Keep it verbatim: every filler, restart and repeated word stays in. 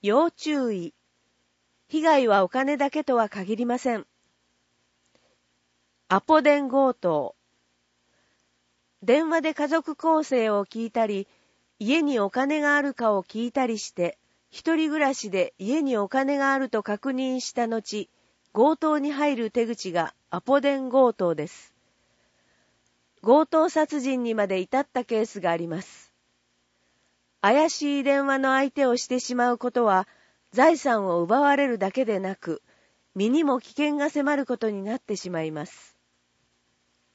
要注意。被害はお金だけとは限りません。アポ電強盗。電話で家族構成を聞いたり、家にお金があるかを聞いたりして、一人暮らしで家にお金があると確認した後、強盗に入る手口がアポ電強盗です。強盗殺人にまで至ったケースがあります。怪しい電話の相手をしてしまうことは、財産を奪われるだけでなく、身にも危険が迫ることになってしまいます。